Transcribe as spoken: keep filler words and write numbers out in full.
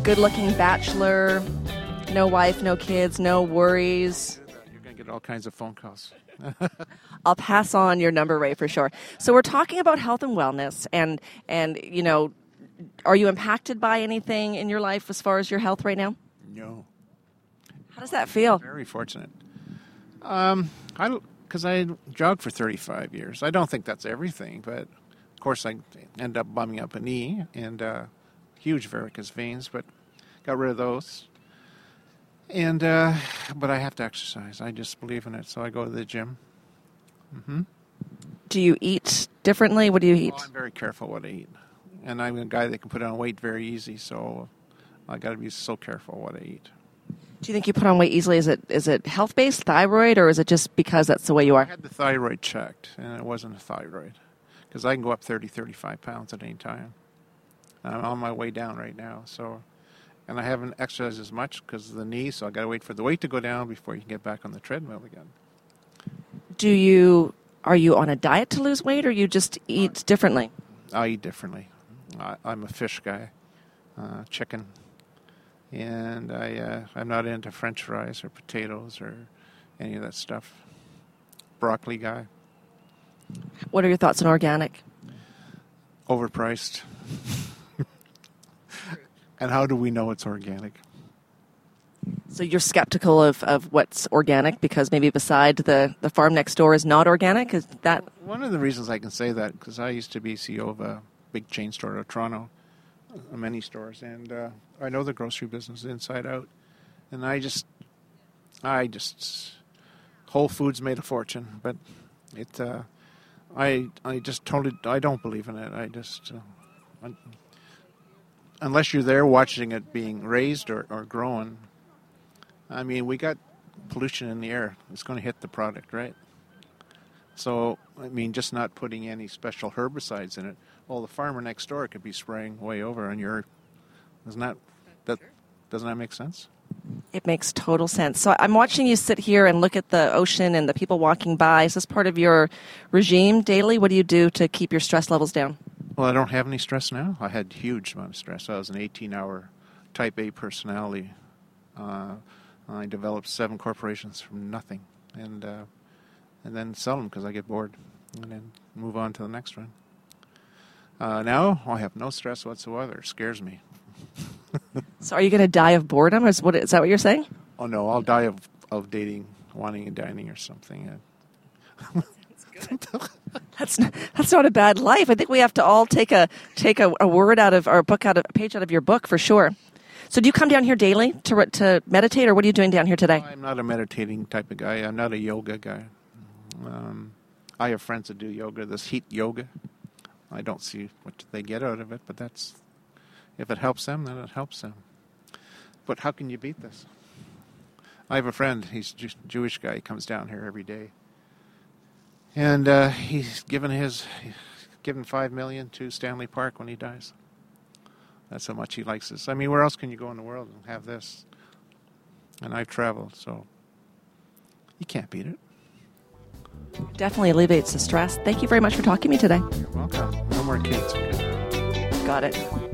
good-looking bachelor, no wife, no kids, no worries. You're going to get all kinds of phone calls. I'll pass on your number, Ray, for sure. So we're talking about health and wellness, and, and you know, are you impacted by anything in your life as far as your health right now? No. How does that feel? Very fortunate. Um, I because I jogged for thirty-five years. I don't think that's everything, but of course I end up bumming up a knee and uh, huge varicose veins, but got rid of those. And uh, but I have to exercise. I just believe in it, so I go to the gym. Mm-hmm. Do you eat differently? What do you eat? Well, I'm very careful what I eat, and I'm a guy that can put on weight very easy, so I got to be so careful what I eat. Do you think you put on weight easily? Is it is it health-based, thyroid, or is it just because that's the way you are? I had the thyroid checked, and it wasn't a thyroid, because I can go up thirty, thirty-five pounds at any time. I'm on my way down right now, so, and I haven't exercised as much because of the knee, so I got to wait for the weight to go down before you can get back on the treadmill again. Do you are you on a diet to lose weight, or you just eat differently? I eat differently. I, I'm a fish guy, uh, chicken. And I, uh, I'm not into French fries or potatoes or any of that stuff. Broccoli guy. What are your thoughts on organic? Overpriced. And how do we know it's organic? So you're skeptical of, of what's organic because maybe beside the, the farm next door is not organic? Is that one of the reasons I can say that, because I used to be C E O of a big chain store in Toronto, many stores, and uh, I know the grocery business inside out. And I just, I just, Whole Foods made a fortune, but it, uh, I, I just totally, I don't believe in it. I just, uh, I, unless you're there watching it being raised or, or grown, I mean, we got pollution in the air. It's going to hit the product, right? So, I mean, just not putting any special herbicides in it. Well, the farmer next door could be spraying way over on your. Isn't that that? Doesn't that make sense? It makes total sense. So I'm watching you sit here and look at the ocean and the people walking by. Is this part of your regime daily? What do you do to keep your stress levels down? Well, I don't have any stress now. I had huge amount of stress. I was an eighteen-hour type A personality. Uh, I developed seven corporations from nothing, and uh, and then sell them because I get bored, and then move on to the next one. Uh, now I have no stress whatsoever. It scares me. So are you going to die of boredom? Is, what, is that what you're saying? Oh, no, I'll die of, of dating, wanting and dining or something. That's good. that's, not, that's not a bad life. I think we have to all take a take a, a word out of, or a book out of, a page out of your book for sure. So do you come down here daily to to meditate, or what are you doing down here today? I'm not a meditating type of guy. I'm not a yoga guy. Um, I have friends that do yoga, this heat yoga. I don't see what they get out of it, but that's, if it helps them, then it helps them. But how can you beat this? I have a friend, he's a Jewish guy, he comes down here every day. And uh, he's given his, he's given five million dollars to Stanley Park when he dies. That's how much he likes this. I mean, where else can you go in the world and have this? And I've traveled, so you can't beat it. Definitely alleviates the stress. Thank you very much for talking to me today. You're welcome. No more kids. Got it.